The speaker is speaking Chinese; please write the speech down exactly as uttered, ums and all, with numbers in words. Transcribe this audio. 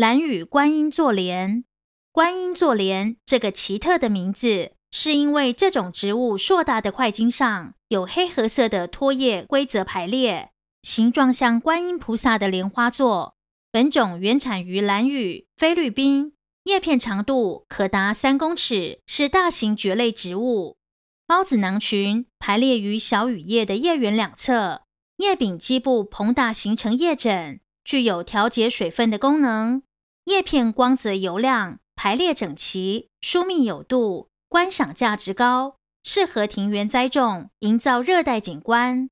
兰屿观音座莲。观音座莲这个奇特的名字，是因为这种植物硕大的块茎上有黑褐色的托叶规则排列，形状像观音菩萨的莲花座。本种原产于兰屿、菲律宾，叶片长度可达三公尺，是大型蕨类植物。孢子囊群排列于小羽叶的叶缘两侧，叶柄基部膨大形成叶枕，具有调节水分的功能。叶片光泽油亮，排列整齐，疏密有度，观赏价值高，适合庭园栽种，营造热带景观。